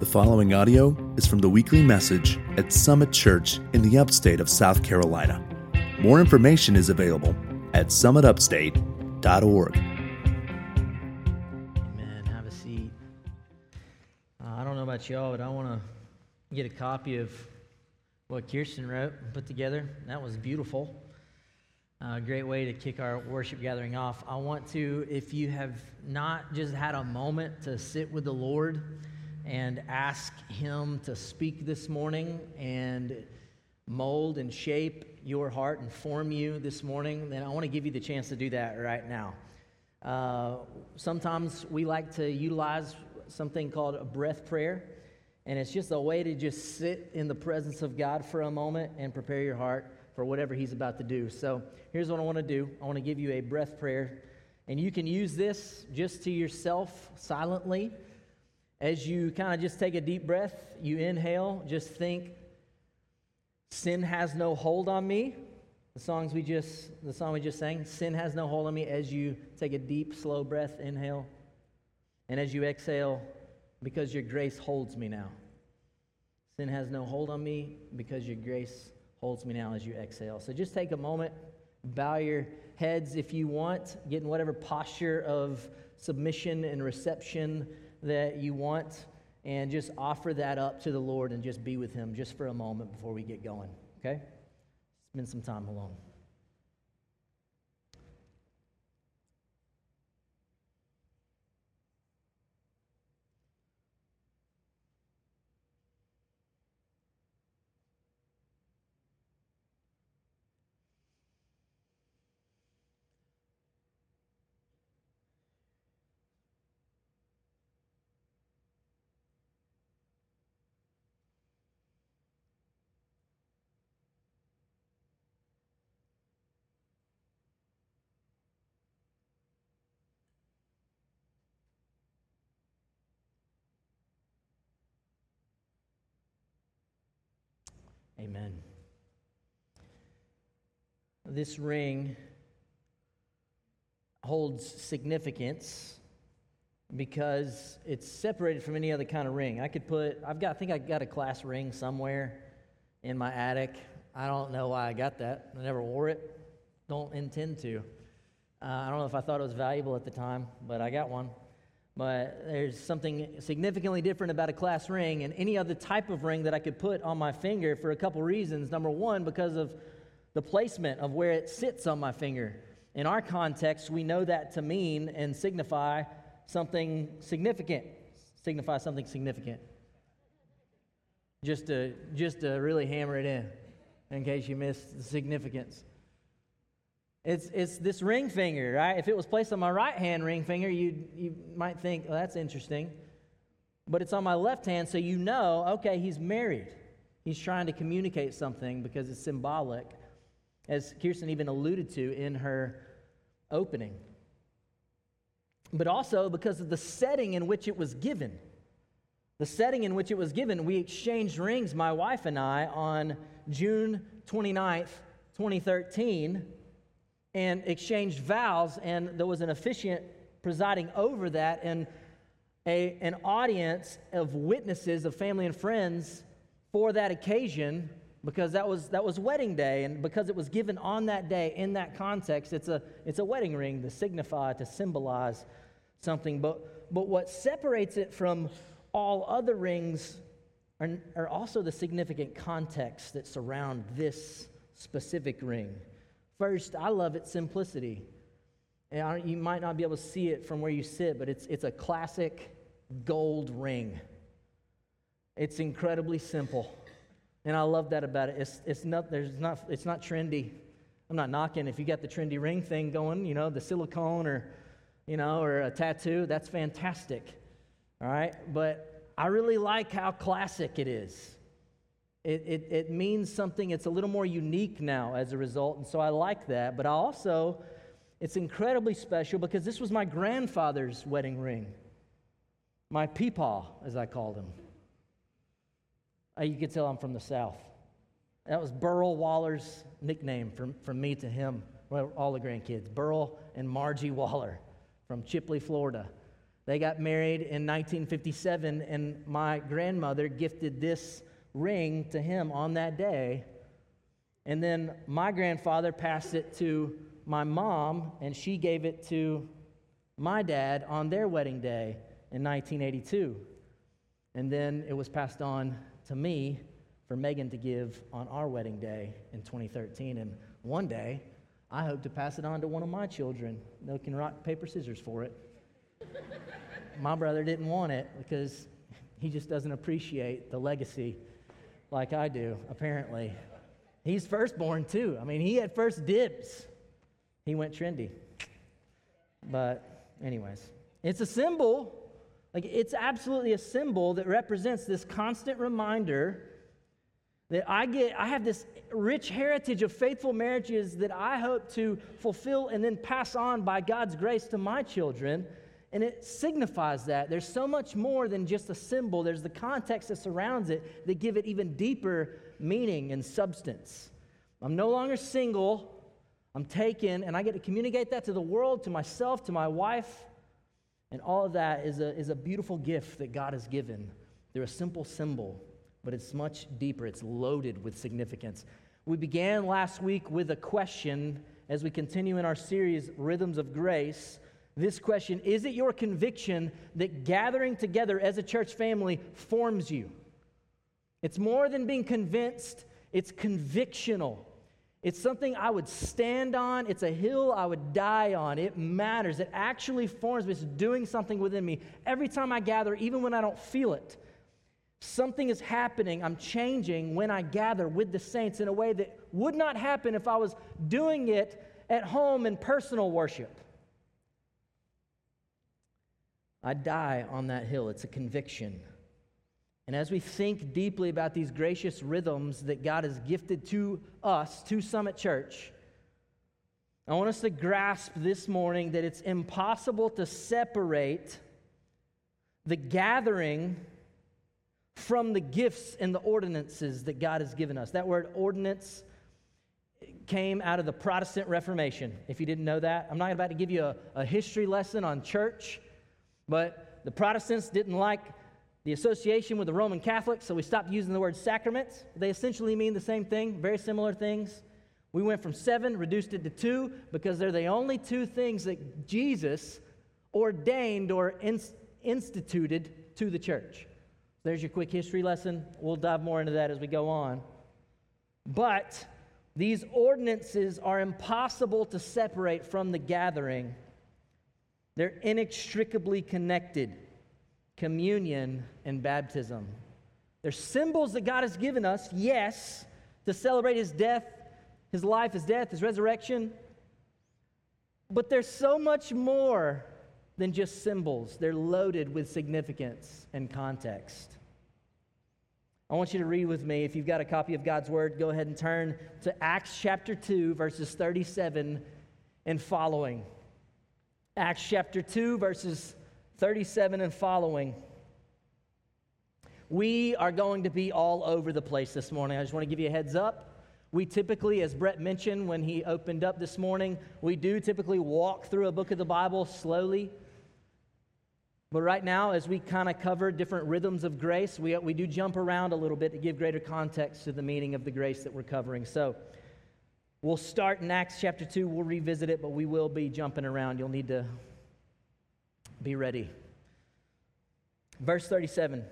The following audio is from the weekly message at Summit Church in the upstate of South Carolina. More information is available at summitupstate.org. Amen. Have a seat. I don't know about y'all, but I want to get a copy of what Kirsten wrote and put together. That was beautiful. Great way to kick our worship gathering off. I want to, if you have not just had a moment to sit with the Lord and ask Him to speak this morning and mold and shape your heart and form you this morning, then I want to give you the chance to do that right now. Sometimes we like to utilize something called a breath prayer, and it's just a way to just sit in the presence of God for a moment and prepare your heart for whatever He's about to do. So here's what I want to do. I want to give you a breath prayer, and you can use this just to yourself silently. As you kind of just take a deep breath, you inhale, just think, sin has no hold on me. The song we just sang, sin has no hold on me. As you take a deep, slow breath, inhale. And as you exhale, because your grace holds me now. Sin has no hold on me because your grace holds me now as you exhale. So just take a moment, bow your heads if you want, get in whatever posture of submission and reception that you want, and just offer that up to the Lord and just be with Him just for a moment before we get going, okay? Spend some time alone. Amen. This ring holds significance because it's separated from any other kind of ring. I think I got a class ring somewhere in my attic. I don't know why I got that. I never wore it. Don't intend to. I don't know if I thought it was valuable at the time, but I got one. But there's something significantly different about a class ring and any other type of ring that I could put on my finger for a couple reasons. Number one, because of the placement of where it sits on my finger. In our context, we know that to mean and signify something significant. Signify something significant. Just to really hammer it in case you missed the significance. It's this ring finger, right? If it was placed on my right hand ring finger, you might think, oh, that's interesting. But it's on my left hand, so you know, okay, he's married. He's trying to communicate something because it's symbolic, as Kirsten even alluded to in her opening. But also because of the setting in which it was given. The setting in which it was given, we exchanged rings, my wife and I, on June 29th, 2013, and exchanged vows, and there was an officiant presiding over that, and an audience of witnesses, of family and friends for that occasion, because that was wedding day, and because it was given on that day in that context, it's a wedding ring to signify, to symbolize something. But what separates it from all other rings are also the significant context that surround this specific ring. First, I love its simplicity. And you might not be able to see it from where you sit, but it's a classic gold ring. It's incredibly simple, and I love that about it. It's not trendy. I'm not knocking if you got the trendy ring thing going, the silicone or a tattoo. That's fantastic. All right, but I really like how classic it is. It means something. It's a little more unique now as a result, and so I like that. But it's incredibly special because this was my grandfather's wedding ring, my peepaw, as I called him. You could tell I'm from the South. That was Burl Waller's nickname from me to him, well, all the grandkids, Burl and Margie Waller from Chipley, Florida. They got married in 1957, and my grandmother gifted this ring to him on that day. And then my grandfather passed it to my mom, and she gave it to my dad on their wedding day in 1982. And then it was passed on to me for Megan to give on our wedding day in 2013. And one day, I hope to pass it on to one of my children. They can rock, paper, scissors for it. My brother didn't want it because he just doesn't appreciate the legacy like I do, apparently. He's firstborn, too. I mean, he had first dibs. He went trendy. But anyways, it's a symbol. Like, it's absolutely a symbol that represents this constant reminder that I have this rich heritage of faithful marriages that I hope to fulfill and then pass on by God's grace to my children. And it signifies that. There's so much more than just a symbol. There's the context that surrounds it that give it even deeper meaning and substance. I'm no longer single. I'm taken, and I get to communicate that to the world, to myself, to my wife. And all of that is a beautiful gift that God has given. They're a simple symbol, but it's much deeper. It's loaded with significance. We began last week with a question as we continue in our series, Rhythms of Grace. This question: is it your conviction that gathering together as a church family forms you? It's more than being convinced, it's convictional. It's something I would stand on. It's a hill I would die on. It matters. It actually forms me. It's doing something within me. Every time I gather, even when I don't feel it, something is happening. I'm changing when I gather with the saints in a way that would not happen if I was doing it at home in personal worship. I die on that hill. It's a conviction. And as we think deeply about these gracious rhythms that God has gifted to us, to Summit Church, I want us to grasp this morning that it's impossible to separate the gathering from the gifts and the ordinances that God has given us. That word ordinance came out of the Protestant Reformation, if you didn't know that. I'm not about to give you a history lesson on church, but the Protestants didn't like the association with the Roman Catholics, so we stopped using the word sacraments. They essentially mean the same thing, very similar things. We went from 7, reduced it to 2, because they're the only 2 things that Jesus ordained or instituted to the church. There's your quick history lesson. We'll dive more into that as we go on. But these ordinances are impossible to separate from the gathering. They're inextricably connected. Communion and baptism. They're symbols that God has given us, yes, to celebrate His death, His life, His death, His resurrection. But there's so much more than just symbols. They're loaded with significance and context. I want you to read with me. If you've got a copy of God's Word, go ahead and turn to Acts chapter 2, verses 37 and following. Acts chapter 2, verses 37 and following. We are going to be all over the place this morning. I just want to give you a heads up. We typically, as Brett mentioned when he opened up this morning, we do typically walk through a book of the Bible slowly. But right now, as we kind of cover different rhythms of grace, we do jump around a little bit to give greater context to the meaning of the grace that we're covering. So we'll start in Acts chapter 2. We'll revisit it, but we will be jumping around. You'll need to be ready. Verse 37.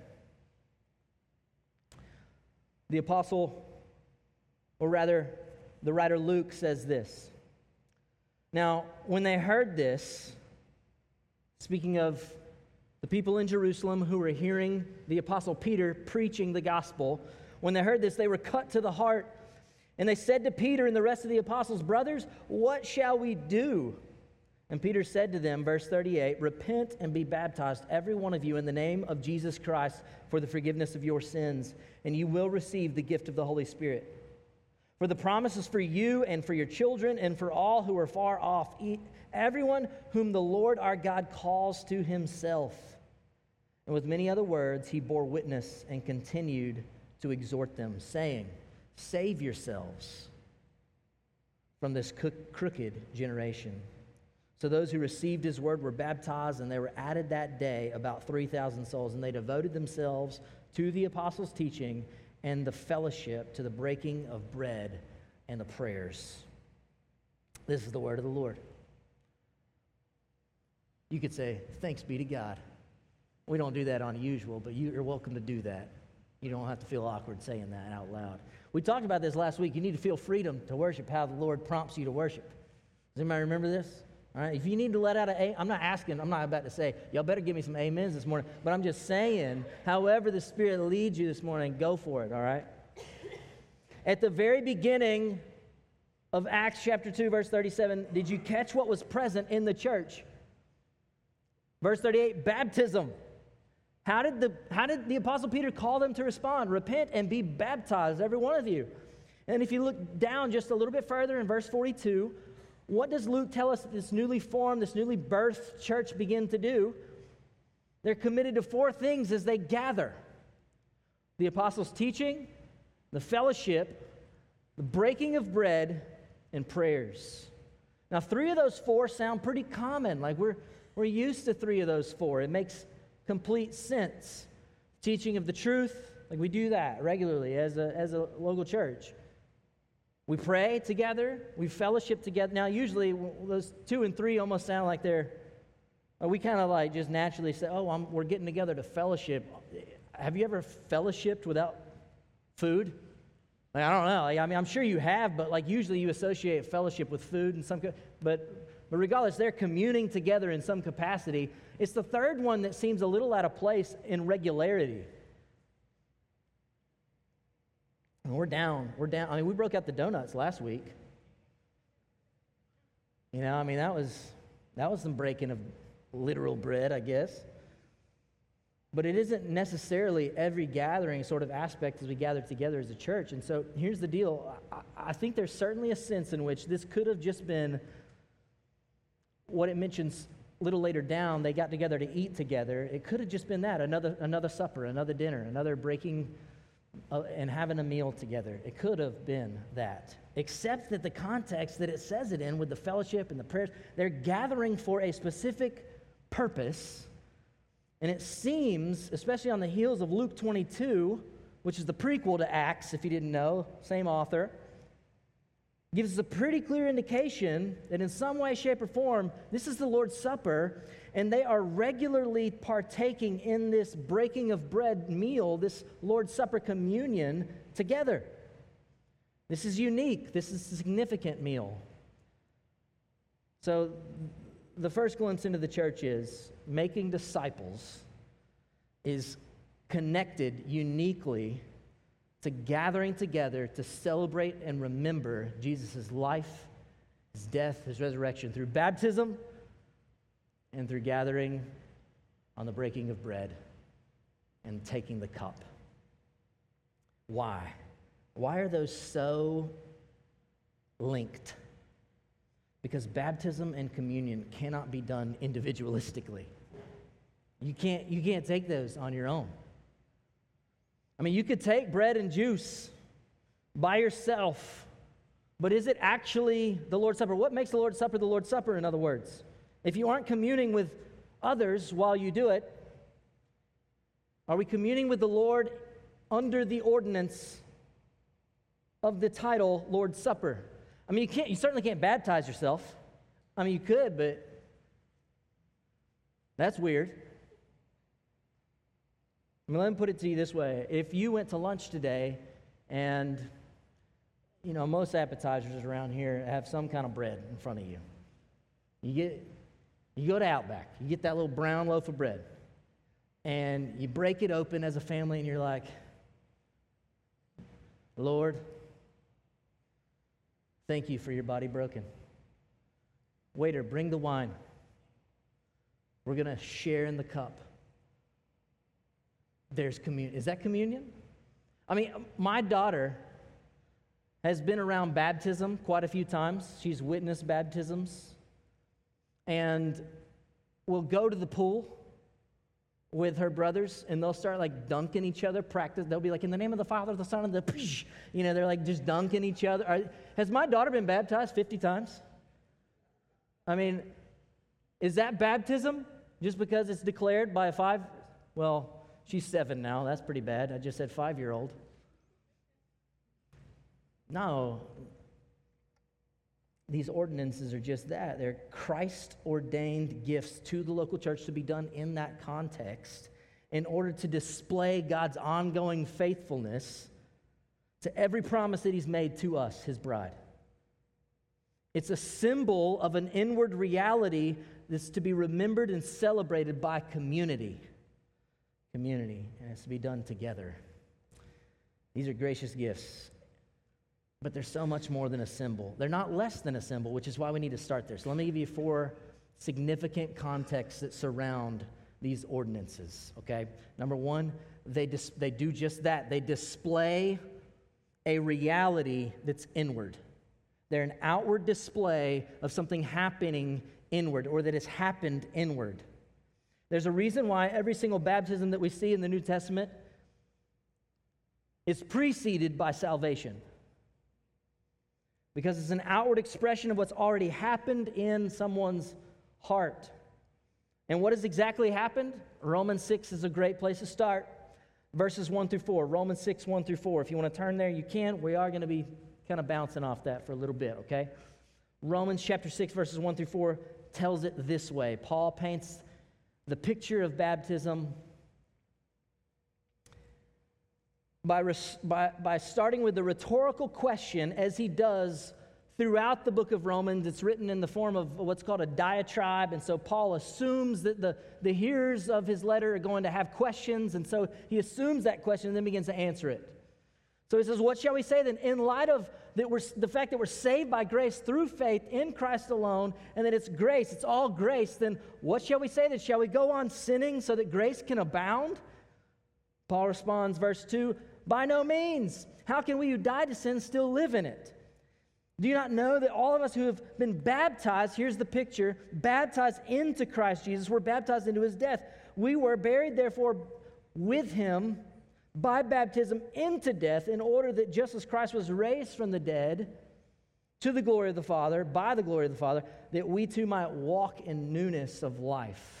The apostle, or rather, the writer Luke says this. Now, when they heard this, speaking of the people in Jerusalem who were hearing the apostle Peter preaching the gospel, when they heard this, they were cut to the heart, and they said to Peter and the rest of the apostles, "Brothers, what shall we do?" And Peter said to them, verse 38, "Repent and be baptized, every one of you, in the name of Jesus Christ for the forgiveness of your sins, and you will receive the gift of the Holy Spirit. For the promise is for you and for your children and for all who are far off, everyone whom the Lord our God calls to Himself." And with many other words, he bore witness and continued to exhort them, saying, "Save yourselves from this crooked generation." So those who received his word were baptized, and they were added that day about 3,000 souls, and they devoted themselves to the apostles' teaching and the fellowship, to the breaking of bread and the prayers. This is the word of the Lord. You could say, thanks be to God. We don't do that unusual, but you're welcome to do that. You don't have to feel awkward saying that out loud. We talked about this last week. You need to feel freedom to worship how the Lord prompts you to worship. Does anybody remember this? All right, if you need to let out I'm not about to say, y'all better give me some amens this morning, but I'm just saying, however the Spirit leads you this morning, go for it, all right? At the very beginning of Acts chapter 2, verse 37, did you catch what was present in the church? Verse 38, baptism. How did the Apostle Peter call them to respond? Repent and be baptized, every one of you. And if you look down just a little bit further in verse 42, what does Luke tell us that this newly formed, this newly birthed church begin to do? They're committed to 4 things as they gather: the apostles' teaching, the fellowship, the breaking of bread, and prayers. Now, 3 of those 4 sound pretty common. Like we're used to 3 of those 4. It makes complete sense. Teaching of the truth, like we do that regularly as a local church. We pray together. We fellowship together. Now, usually those 2 and 3 almost sound like we kind of like just naturally say, we're getting together to fellowship. Have you ever fellowshipped without food? Like, I don't know. Like, I mean, I'm sure you have, but like usually you associate fellowship with food and but regardless, they're communing together in some capacity. It's the third one that seems a little out of place in regularity. And we're down. I mean, we broke out the donuts last week. You know, I mean, that was some breaking of literal bread, I guess. But it isn't necessarily every gathering sort of aspect as we gather together as a church. And so here's the deal. I think there's certainly a sense in which this could have just been what it mentions a little later down. They got together to eat together. It could have just been that, another supper, another dinner, another breaking and having a meal together. It could have been that. Except that the context that it says it in with the fellowship and the prayers, they're gathering for a specific purpose. And it seems, especially on the heels of Luke 22, which is the prequel to Acts, if you didn't know, same author, gives us a pretty clear indication that in some way, shape, or form, this is the Lord's Supper, and they are regularly partaking in this breaking of bread meal, this Lord's Supper communion together. This is unique. This is a significant meal. So the first glimpse into the church is making disciples is connected uniquely to gathering together to celebrate and remember Jesus' life, his death, his resurrection through baptism and through gathering on the breaking of bread and taking the cup. Why? Why are those so linked? Because baptism and communion cannot be done individualistically. You can't take those on your own. I mean, you could take bread and juice by yourself, but is it actually the Lord's Supper? What makes the Lord's Supper the Lord's Supper, in other words? If you aren't communing with others while you do it, are we communing with the Lord under the ordinance of the title Lord's Supper? I mean, you certainly can't baptize yourself. I mean, you could, but that's weird. I mean, let me put it to you this way. If you went to lunch today and, you know, most appetizers around here have some kind of bread in front of you. You go to Outback, you get that little brown loaf of bread, and you break it open as a family, and you're like, Lord, thank you for your body broken. Waiter, bring the wine. We're going to share in the cup. There's communion. Is that communion? I mean, my daughter has been around baptism quite a few times. She's witnessed baptisms. And will go to the pool with her brothers, and they'll start like dunking each other, practice. They'll be like, in the name of the Father, the Son, and the psh. You know, they're like just dunking each other. Has my daughter been baptized 50 times? I mean, Is that baptism just because it's declared by a well, she's 7 now. That's pretty bad. I just said 5-year-old. No. These ordinances are just that. They're Christ-ordained gifts to the local church to be done in that context in order to display God's ongoing faithfulness to every promise that He's made to us, His bride. It's a symbol of an inward reality that's to be remembered and celebrated by community. Community. And it's to be done together. These are gracious gifts. But they're so much more than a symbol. They're not less than a symbol, which is why we need to start there. So let me give you 4 significant contexts that surround these ordinances, okay? Number 1, they do just that. They display a reality that's inward. They're an outward display of something happening inward, or that has happened inward. There's a reason why every single baptism that we see in the New Testament is preceded by salvation. Because it's an outward expression of what's already happened in someone's heart. And what has exactly happened? Romans 6 is a great place to start. Verses 1 through 4. Romans 6, 1 through 4. If you want to turn there, you can. We are going to be kind of bouncing off that for a little bit, okay? Romans chapter 6, verses 1 through 4 tells it this way. Paul paints the picture of baptism by starting with the rhetorical question, as he does throughout the book of Romans. It's written in the form of what's called a diatribe, and so Paul assumes that the hearers of his letter are going to have questions, and so he assumes that question and then begins to answer it. So he says, what shall we say then? In light of the fact that we're saved by grace through faith in Christ alone, and that it's grace, it's all grace, then what shall we say then? Shall we go on sinning so that grace can abound? Paul responds, verse 2, by no means. How can we who died to sin still live in it? Do you not know that all of us who have been baptized, here's the picture, baptized into Christ Jesus, we're baptized into His death. We were buried, therefore, with Him by baptism into death, in order that just as Christ was raised from the dead to the glory of the Father, by the glory of the Father, that we too might walk in newness of life.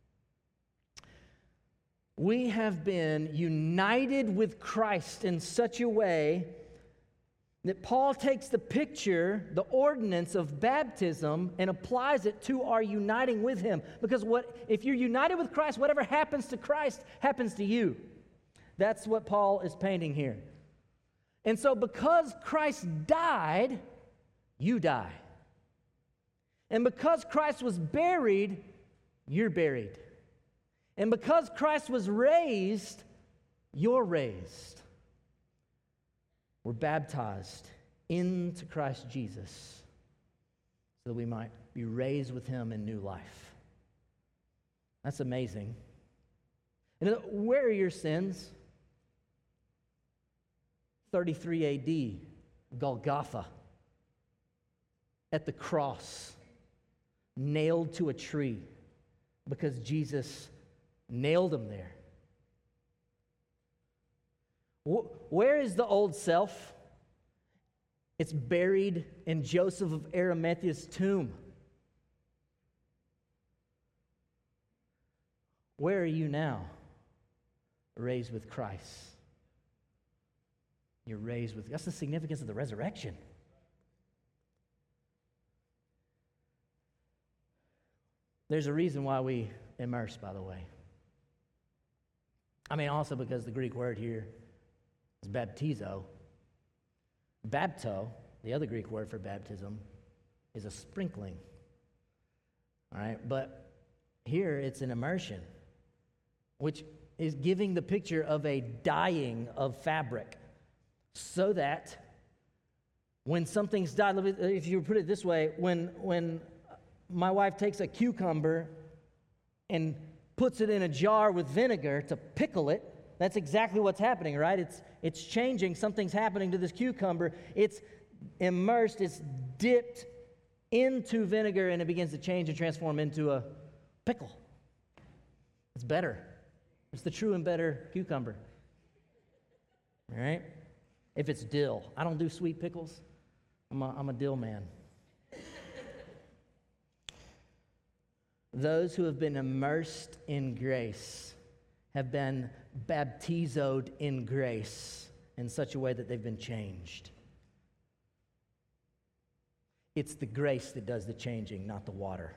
We have been united with Christ in such a way that Paul takes the picture, the ordinance of baptism, and applies it to our uniting with Him. Because if you're united with Christ, whatever happens to Christ happens to you. That's what Paul is painting here. And so because Christ died, you die. And because Christ was buried, you're buried. And because Christ was raised, you're raised. We're baptized into Christ Jesus so that we might be raised with Him in new life. That's amazing. And where are your sins? 33 AD, Golgotha, at the cross, nailed to a tree because Jesus nailed them there. Where is the old self? It's buried in Joseph of Arimathea's tomb. Where are you now? Raised with Christ. You're raised with, that's the significance of the resurrection. There's a reason why we immerse, by the way. I mean, also because the Greek word here is baptizo. Bapto, the other Greek word for baptism, is a sprinkling. All right, but here it's an immersion, which is giving the picture of a dyeing of fabric, so that when something's dyed, if you put it this way, when my wife takes a cucumber and puts it in a jar with vinegar to pickle it, that's exactly what's happening, right? It's changing. Something's happening to this cucumber. It's immersed. It's dipped into vinegar, and it begins to change and transform into a pickle. It's better. It's the true and better cucumber. All right? If it's dill. I don't do sweet pickles. I'm a dill man. Those who have been immersed in grace have been baptizoed in grace in such a way that they've been changed. It's the grace that does the changing, not the water.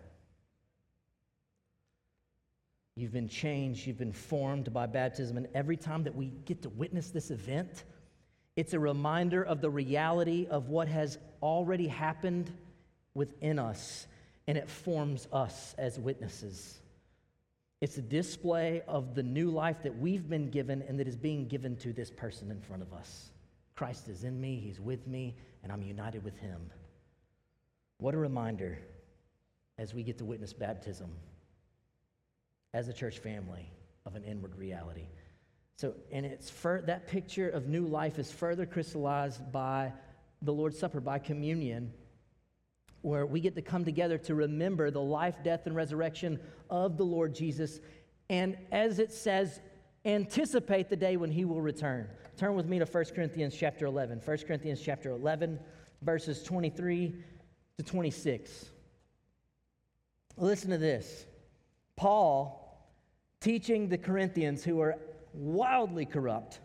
You've been changed, you've been formed by baptism, and every time that we get to witness this event, it's a reminder of the reality of what has already happened within us, and it forms us as witnesses. It's a display of the new life that we've been given and that is being given to this person in front of us. Christ is in me, he's with me, and I'm united with him. What a reminder as we get to witness baptism as a church family of an inward reality. So, and that picture of new life is further crystallized by the Lord's Supper, by communion, where we get to come together to remember the life, death, and resurrection of the Lord Jesus, and as it says, anticipate the day when he will return. Turn with me to 1 Corinthians chapter 11. 1 Corinthians chapter 11, verses 23 to 26. Listen to this. Paul, teaching the Corinthians who are wildly corrupt.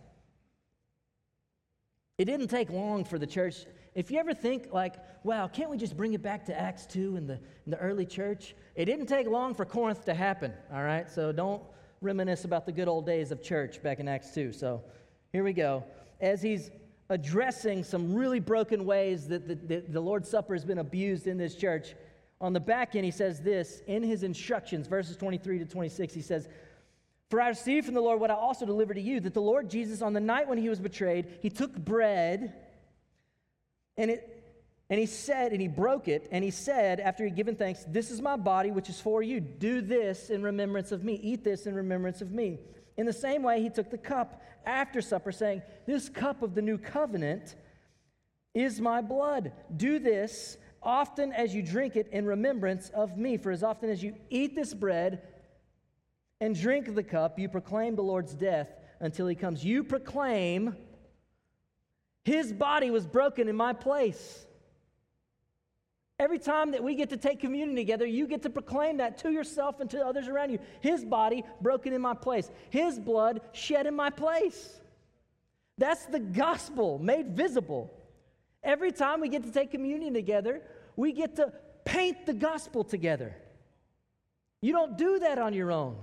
It didn't take long for the church. If you ever think like, wow, can't we just bring it back to Acts 2 in the early church? It didn't take long for Corinth to happen, all right? So don't reminisce about the good old days of church back in Acts 2. So here we go. As he's addressing some really broken ways that the Lord's Supper has been abused in this church, on the back end he says this, in his instructions, verses 23 to 26, he says, "For I received from the Lord what I also delivered to you, that the Lord Jesus, on the night when he was betrayed, he took bread, and he broke it, and he said, after he had given thanks, 'This is my body, which is for you. Do this in remembrance of me. Eat this in remembrance of me.' In the same way, he took the cup after supper, saying, 'This cup of the new covenant is my blood. Do this often as you drink it in remembrance of me. For as often as you eat this bread and drink the cup, you proclaim the Lord's death until he comes.'" You proclaim his body was broken in my place. Every time that we get to take communion together, you get to proclaim that to yourself and to others around you. His body broken in my place. His blood shed in my place. That's the gospel made visible. Every time we get to take communion together, we get to paint the gospel together. You don't do that on your own.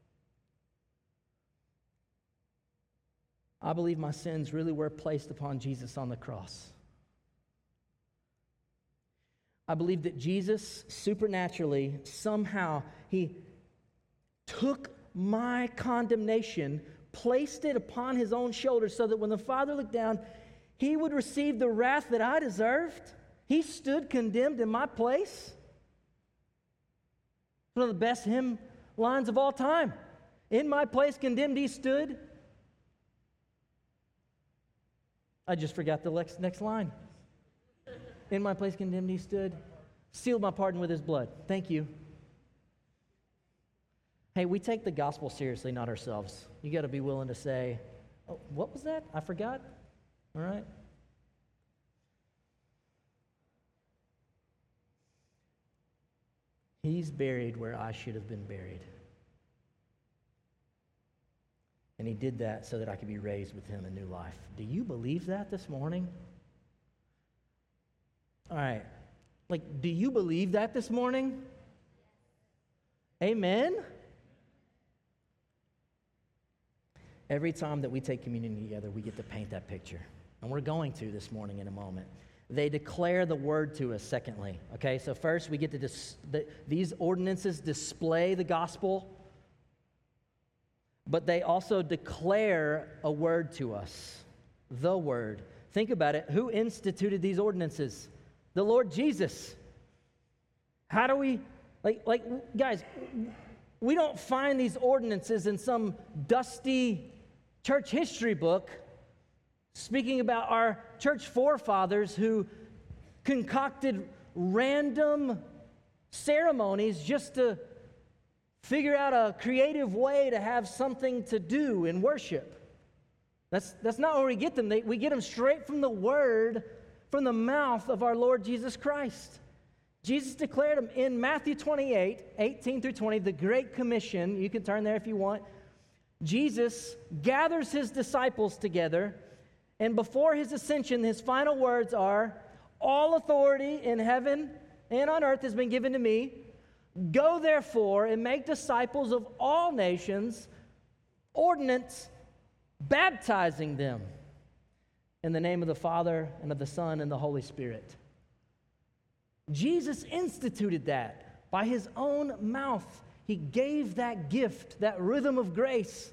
I believe my sins really were placed upon Jesus on the cross. I believe that Jesus supernaturally, somehow, he took my condemnation, placed it upon his own shoulders so that when the Father looked down, he would receive the wrath that I deserved. He stood condemned in my place. One of the best hymn lines of all time. In my place condemned he stood. I just forgot the next line. In my place condemned he stood, sealed my pardon with his blood. Thank you. Hey, we take the gospel seriously, not ourselves. You got to be willing to say, "Oh, what was that? I forgot." All right? He's buried where I should have been buried. And he did that so that I could be raised with him in new life. Do you believe that this morning? All right. Like, do you believe that this morning? Amen? Every time that we take communion together, we get to paint that picture. And we're going to this morning in a moment. They declare the word to us, secondly. Okay, so first we get to these ordinances display the gospel, but they also declare a word to us, the word. Think about it. Who instituted these ordinances? The Lord Jesus. How do we, guys, we don't find these ordinances in some dusty church history book speaking about our church forefathers who concocted random ceremonies just to figure out a creative way to have something to do in worship. That's not where we get them. We get them straight from the word, from the mouth of our Lord Jesus Christ. Jesus declared them in Matthew 28, 18 through 20, the Great Commission. You can turn there if you want. Jesus gathers his disciples together, and before his ascension, his final words are, all authority in heaven and on earth has been given to me. Go therefore and make disciples of all nations, ordinance, baptizing them in the name of the Father and of the Son and the Holy Spirit. Jesus instituted that by his own mouth. He gave that gift, that rhythm of grace.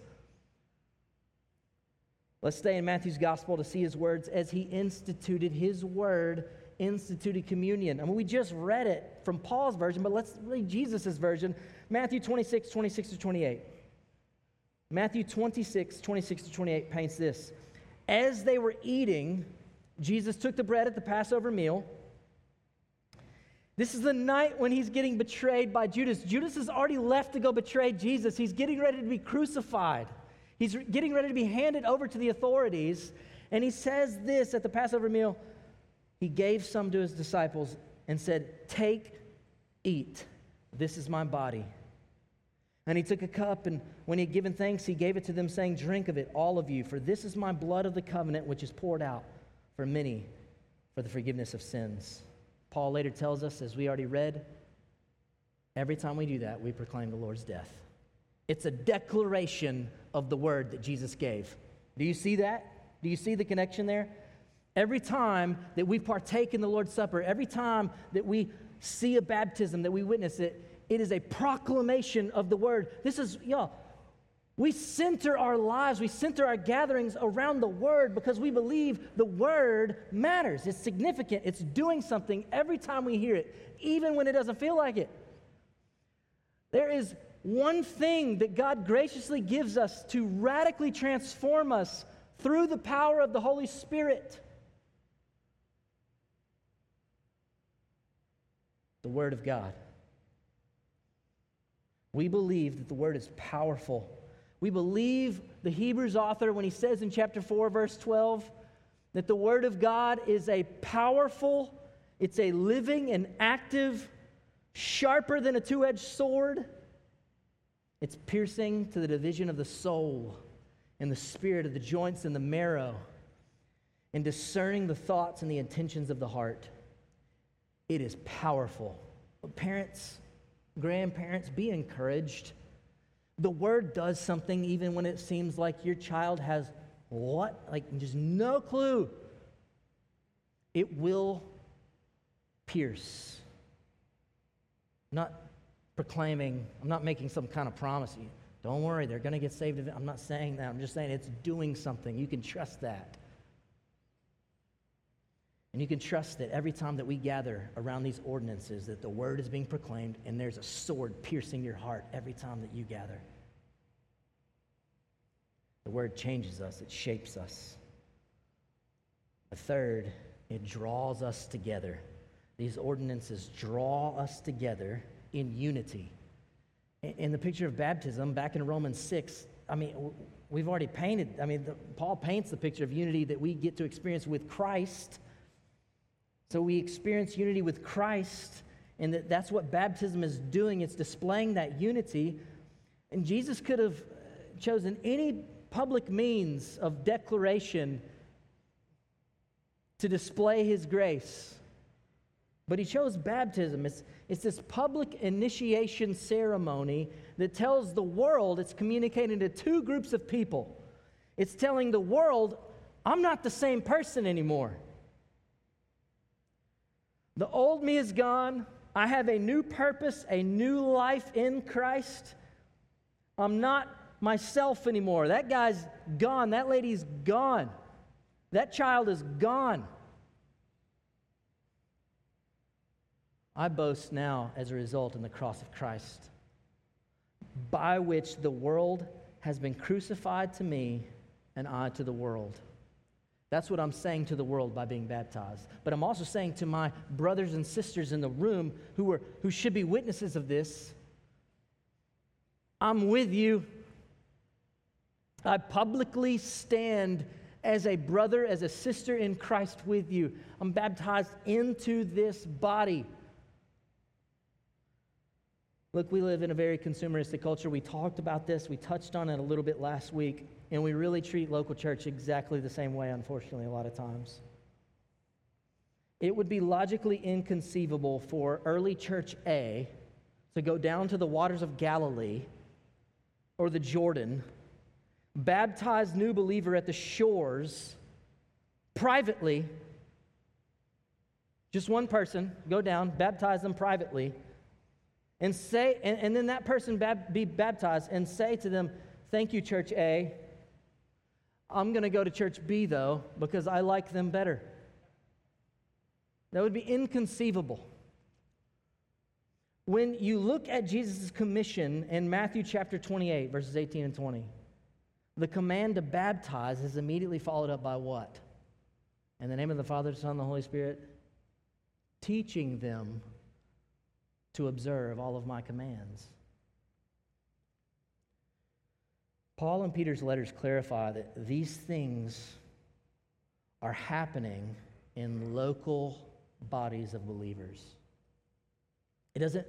Let's stay in Matthew's gospel to see his words as he instituted his word, instituted communion. I mean, we just read it from Paul's version, but let's read Jesus' version. Matthew 26, 26 to 28. Matthew 26, 26 to 28 paints this. As they were eating, Jesus took the bread at the Passover meal. This is the night when he's getting betrayed by Judas. Judas has already left to go betray Jesus. He's getting ready to be crucified. He's getting ready to be handed over to the authorities. And he says this at the Passover meal. He gave some to his disciples and said, take, eat. This is my body. And he took a cup, and when he had given thanks, he gave it to them, saying, drink of it, all of you, for this is my blood of the covenant, which is poured out for many for the forgiveness of sins. Paul later tells us, as we already read, every time we do that, we proclaim the Lord's death. It's a declaration of the word that Jesus gave. Do you see that? Do you see the connection there? Every time that we partake in the Lord's Supper, every time that we see a baptism, that we witness it, it is a proclamation of the word. This is, we center our lives, we center our gatherings around the word because we believe the word matters. It's significant. It's doing something every time we hear it, even when it doesn't feel like it. There is one thing that God graciously gives us to radically transform us through the power of the Holy Spirit. The Word of God. We believe that the Word is powerful. We believe the Hebrews author when he says in chapter 4, verse 12, that the Word of God is a powerful, it's a living and active, sharper than a two-edged sword. It's piercing to the division of the soul and the spirit, of the joints and the marrow, and discerning the thoughts and the intentions of the heart. It is powerful. Parents, grandparents, be encouraged. The Word does something even when it seems like your child has just no clue. It will pierce. I'm not proclaiming, I'm not making some kind of promise. Don't worry, they're going to get saved. I'm not saying that. I'm just saying it's doing something. You can trust that. And you can trust that every time that we gather around these ordinances, that the word is being proclaimed and there's a sword piercing your heart every time that you gather. The word changes us. It shapes us. The third, it draws us together. These ordinances draw us together in unity. In the picture of baptism, back in Romans 6, we've already painted, Paul paints the picture of unity that we get to experience with Christ. So we experience unity with Christ, and that's what baptism is doing. It's displaying that unity. And Jesus could have chosen any public means of declaration to display his grace. But he chose baptism. It's this public initiation ceremony that tells the world, it's communicating to two groups of people. It's telling the world, I'm not the same person anymore. The old me is gone. I have a new purpose, a new life in Christ. I'm not myself anymore. That guy's gone. That lady's gone. That child is gone. I boast now as a result in the cross of Christ, by which the world has been crucified to me and I to the world. That's what I'm saying to the world by being baptized. But I'm also saying to my brothers and sisters in the room who should be witnesses of this, I'm with you. I publicly stand as a brother, as a sister in Christ with you. I'm baptized into this body. Look, we live in a very consumeristic culture. We talked about this. We touched on it a little bit last week. And we really treat local church exactly the same way, unfortunately, a lot of times. It would be logically inconceivable for early church A to go down to the waters of Galilee or the Jordan, baptize new believer at the shores privately, just one person, go down, baptize them privately, and say, and then that person be baptized and say to them, "Thank you, church A. I'm going to go to church B, though, because I like them better." That would be inconceivable. When you look at Jesus' commission in Matthew chapter 28, verses 18 and 20, the command to baptize is immediately followed up by what? In the name of the Father, the Son, and the Holy Spirit, teaching them to observe all of my commands. Paul and Peter's letters clarify that these things are happening in local bodies of believers. It doesn't,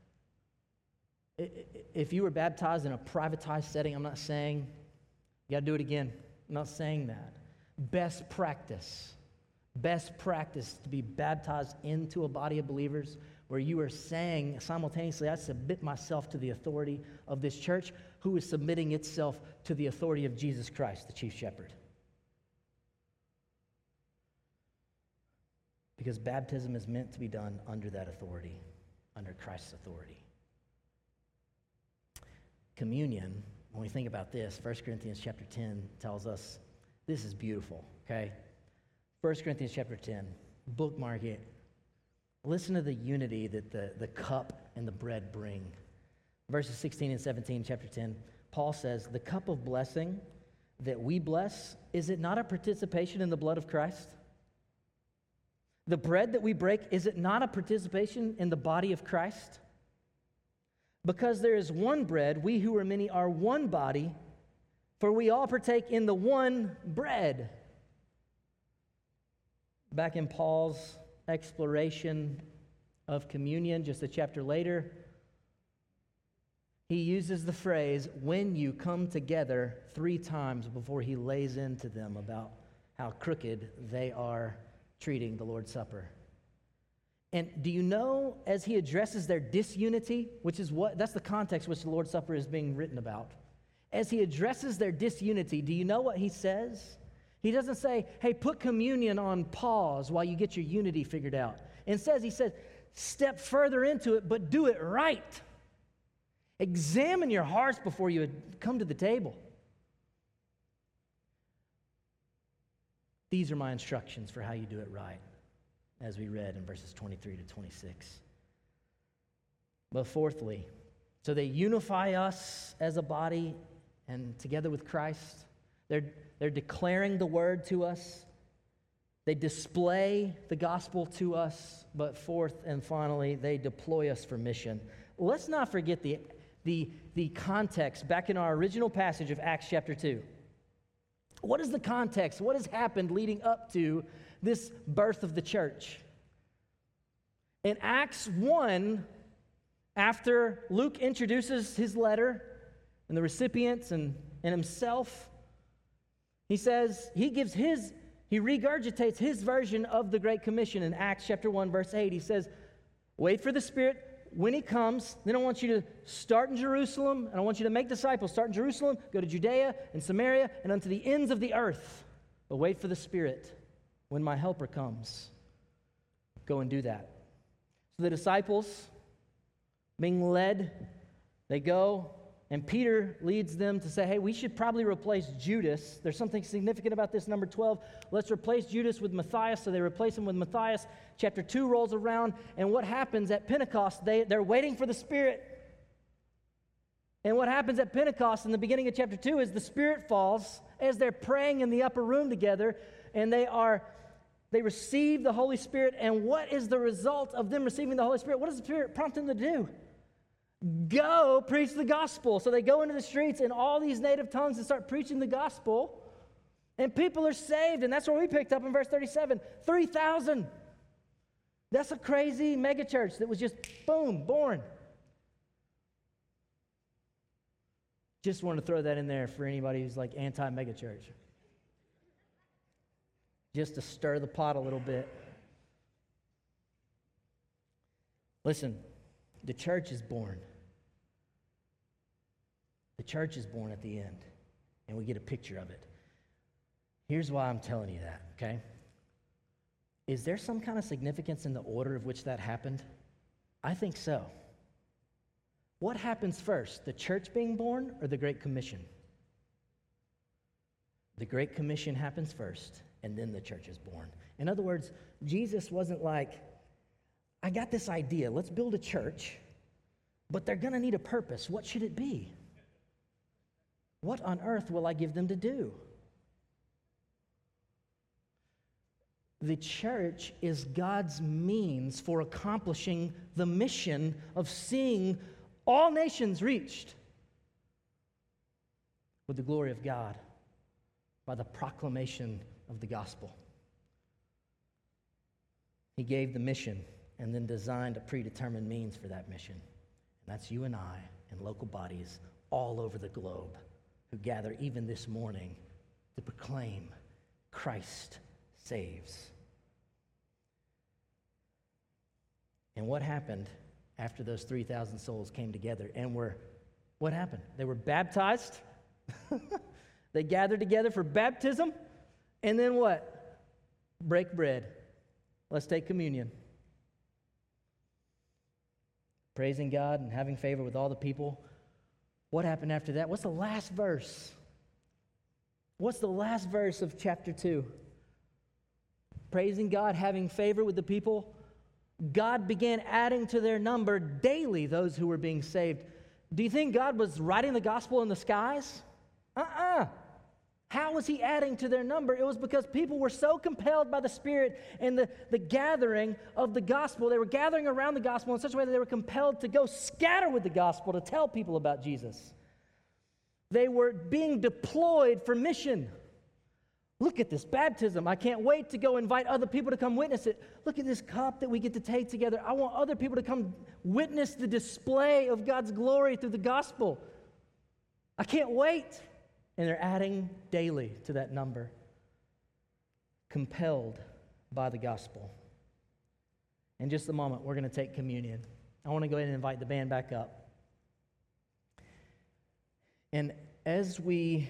if you were baptized in a privatized setting, I'm not saying you got to do it again. I'm not saying that. Best practice to be baptized into a body of believers where you are saying simultaneously, I submit myself to the authority of this church, who is submitting itself to the authority of Jesus Christ, the chief shepherd. Because baptism is meant to be done under that authority, under Christ's authority. Communion, when we think about this, 1 Corinthians chapter 10 tells us this is beautiful, okay? 1 Corinthians chapter 10, bookmark it. Listen to the unity that the cup and the bread bring. Verses 16 and 17, chapter 10, Paul says, "The cup of blessing that we bless, is it not a participation in the blood of Christ? The bread that we break, is it not a participation in the body of Christ? Because there is one bread, we who are many are one body, for we all partake in the one bread." Back in Paul's exploration of communion, just a chapter later, he uses the phrase, "when you come together," 3 times before he lays into them about how crooked they are treating the Lord's Supper. And do you know, as he addresses their disunity, that's the context which the Lord's Supper is being written about. As he addresses their disunity, do you know what he says? He doesn't say, "Hey, put communion on pause while you get your unity figured out." Instead, he says, step further into it, but do it right. Examine your hearts before you come to the table. These are my instructions for how you do it right, as we read in verses 23 to 26. But fourthly, so they unify us as a body and together with Christ. They're declaring the word to us. They display the gospel to us. But fourth and finally, they deploy us for mission. Let's not forget the context back in our original passage of Acts chapter 2. What is the context? What has happened leading up to this birth of the church? In Acts 1, after Luke introduces his letter and the recipients and himself, he regurgitates his version of the Great Commission in Acts chapter 1, verse 8. He says, "Wait for the Spirit. When he comes, then I want you to start in Jerusalem, and I want you to make disciples. Start in Jerusalem, go to Judea and Samaria, and unto the ends of the earth. But wait for the Spirit. When my helper comes, go and do that." So the disciples, being led, they go, and Peter leads them to say, hey, we should probably replace Judas. There's something significant about this number 12. Let's replace Judas with Matthias. So they replace him with Matthias. Chapter 2 rolls around, and what happens at Pentecost? They're waiting for the Spirit. And what happens at Pentecost in the beginning of chapter 2 is the Spirit falls as they're praying in the upper room together, and they receive the Holy Spirit. And what is the result of them receiving the Holy Spirit? What does the Spirit prompt them to do? Go preach the gospel. So they go into the streets in all these native tongues and start preaching the gospel, and people are saved. And that's where we picked up in verse 37, 3,000. That's a crazy megachurch that was just, boom, born. Just want to throw that in there for anybody who's like anti-megachurch. Just to stir the pot a little bit. Listen, the church is born. The church is born at the end, and we get a picture of it. Here's why I'm telling you that, okay? Is there some kind of significance in the order of which that happened? I think so. What happens first, the church being born or the Great Commission? The Great Commission happens first, and then the church is born. In other words, Jesus wasn't like, I got this idea, let's build a church, but they're going to need a purpose. What should it be? What on earth will I give them to do? The church is God's means for accomplishing the mission of seeing all nations reached with the glory of God by the proclamation of the gospel. He gave the mission and then designed a predetermined means for that mission. And that's you and I and local bodies all over the globe who gather even this morning to proclaim Christ saves. And what happened after those 3,000 souls came together and what happened? They were baptized. They gathered together for baptism. And then what? Break bread. Let's take communion. Praising God and having favor with all the people. What happened after that? What's the last verse? What's the last verse of chapter 2? Praising God, having favor with the people. God began adding to their number daily those who were being saved. Do you think God was writing the gospel in the skies? How was he adding to their number? It was because people were so compelled by the Spirit and the gathering of the gospel. They were gathering around the gospel in such a way that they were compelled to go scatter with the gospel to tell people about Jesus. They were being deployed for mission. Look at this baptism. I can't wait to go invite other people to come witness it. Look at this cup that we get to take together. I want other people to come witness the display of God's glory through the gospel. I can't wait. And they're adding daily to that number, compelled by the gospel. In just a moment, we're going to take communion. I want to go ahead and invite the band back up. And as we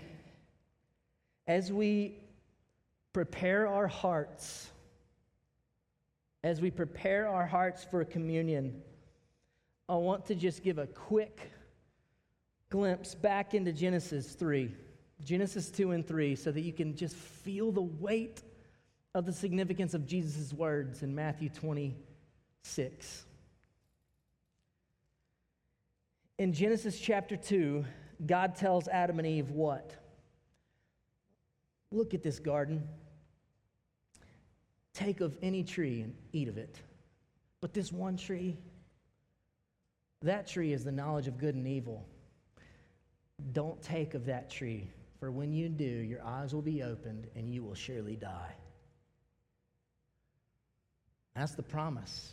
prepare our hearts, for communion, I want to just give a quick glimpse back into Genesis 3. Genesis 2 and 3, so that you can just feel the weight of the significance of Jesus' words in Matthew 26. In Genesis chapter 2, God tells Adam and Eve what? Look at this garden. Take of any tree and eat of it. But this one tree, that tree is the knowledge of good and evil. Don't take of that tree, for when you do, your eyes will be opened and you will surely die. That's the promise.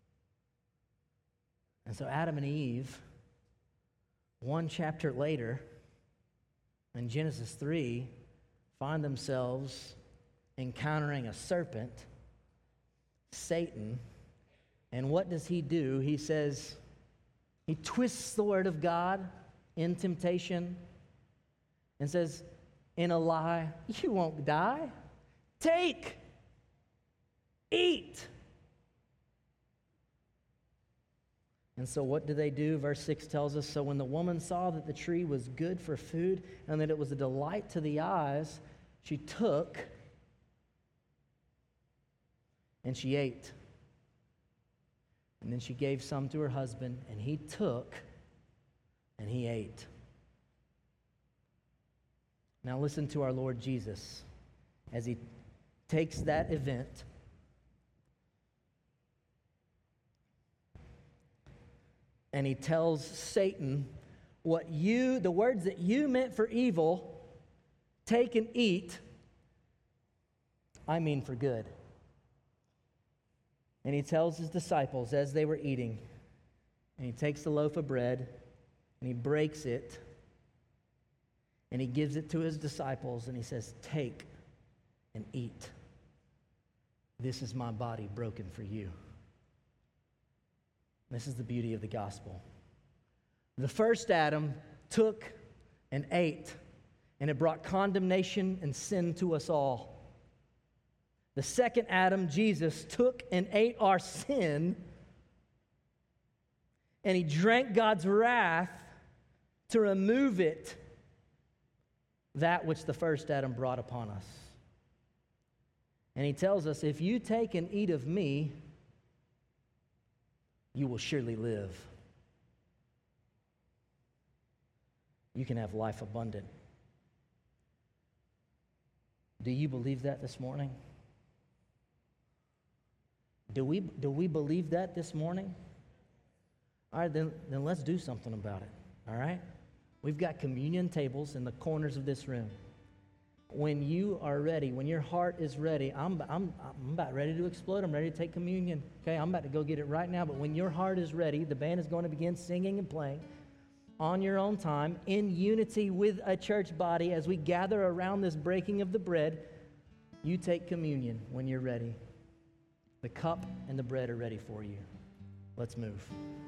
And so Adam and Eve, one chapter later, in Genesis 3, find themselves encountering a serpent, Satan. And what does he do? He says, he twists the word of God in temptation and says, in a lie, you won't die. Take, eat. And so what do they do? Verse 6 tells us, so when the woman saw that the tree was good for food and that it was a delight to the eyes, she took and she ate. And then she gave some to her husband, and he took and he ate. Now listen to our Lord Jesus as he takes that event and he tells Satan, the words that you meant for evil, take and eat, I mean for good. And he tells his disciples as they were eating, and he takes the loaf of bread and he breaks it and he gives it to his disciples, and he says, take and eat. This is my body broken for you. This is the beauty of the gospel. The first Adam took and ate, and it brought condemnation and sin to us all. The second Adam, Jesus, took and ate our sin, and he drank God's wrath to remove it, that which the first Adam brought upon us. And he tells us, if you take and eat of me, you will surely live. You can have life abundant. Do you believe that this morning? Do we believe that this morning? All right, then let's do something about it, all right? We've got communion tables in the corners of this room. When you are ready, when your heart is ready, I'm about ready to explode. I'm ready to take communion. Okay, I'm about to go get it right now. But when your heart is ready, the band is going to begin singing and playing on your own time, in unity with a church body, as we gather around this breaking of the bread. You take communion when you're ready. The cup and the bread are ready for you. Let's move.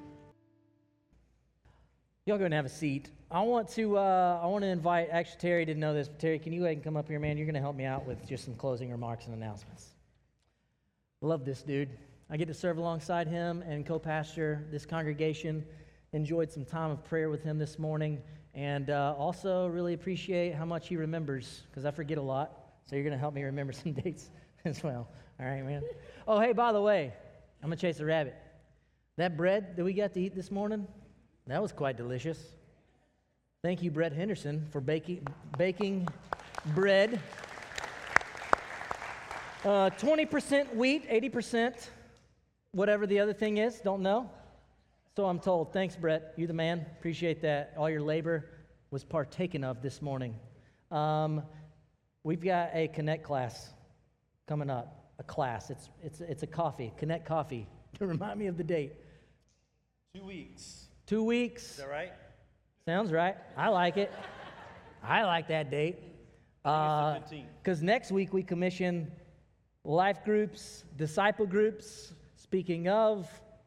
Y'all go and have a seat. I want to invite, actually Terry didn't know this, but Terry, can you go ahead and come up here, man? You're going to help me out with just some closing remarks and announcements. Love this dude. I get to serve alongside him and co-pastor this congregation. Enjoyed some time of prayer with him this morning, and also really appreciate how much he remembers, because I forget a lot, so you're going to help me remember some dates as well. All right, man? Oh, hey, by the way, I'm going to chase a rabbit. That bread that we got to eat this morning, that was quite delicious. Thank you, Brett Henderson, for baking bread. 20% wheat, 80% whatever the other thing is, don't know. So I'm told. Thanks, Brett. You're the man. Appreciate that. All your labor was partaken of this morning. We've got a Connect class coming up. A class. It's a coffee. Connect coffee. To remind me of the date. 2 weeks. 2 weeks. Is that right? Sounds right. I like it. I like that date. Because next week we commission life groups, disciple groups. Speaking of,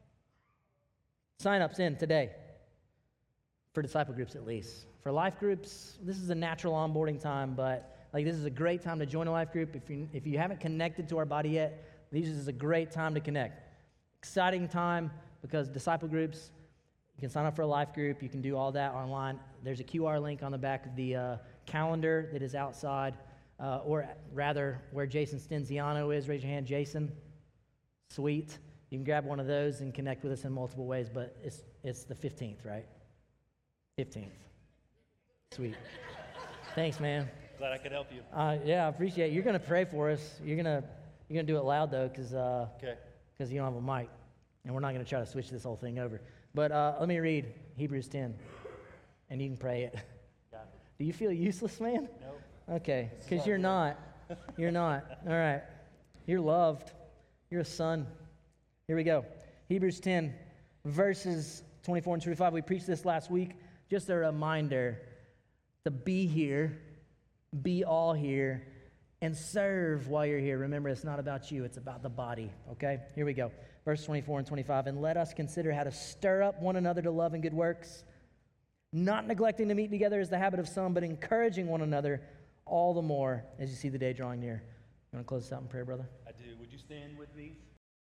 sign-ups in today. For disciple groups at least. For life groups, this is a natural onboarding time, but this is a great time to join a life group. If you haven't connected to our body yet, this is a great time to connect. Exciting time, because disciple groups, you can sign up for a life group. You can do all that online. There's a QR link on the back of the calendar that is outside, or rather where Jason Stenziano is. Raise your hand, Jason. Sweet. You can grab one of those and connect with us in multiple ways, but it's the 15th, right? 15th. Sweet. Thanks, man. Glad I could help you. Yeah, I appreciate it. You're going to pray for us. You're gonna do it loud, though, because you don't have a mic, and we're not going to try to switch this whole thing over. But let me read Hebrews 10, and you can pray it. Do you feel useless, man? No. Okay, because you're not. You're not. All right. You're loved. You're a son. Here we go. Hebrews 10, verses 24 and 25. We preached this last week. Just a reminder to be here, be all here, and serve while you're here. Remember, it's not about you. It's about the body, okay? Here we go. Verse 24 and 25. And let us consider how to stir up one another to love and good works, not neglecting to meet together as the habit of some, but encouraging one another all the more as you see the day drawing near. You want to close this out in prayer, brother? I do. Would you stand with me?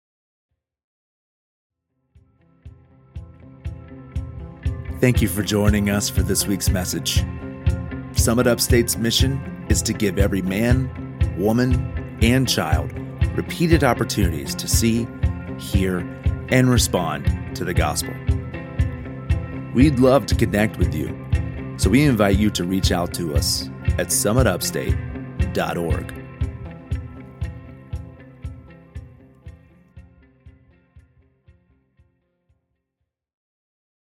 Thank you for joining us for this week's message. Summit Upstate's mission is to give every man, woman, and child repeated opportunities to see, hear, and respond to the gospel. We'd love to connect with you, so we invite you to reach out to us at summitupstate.org.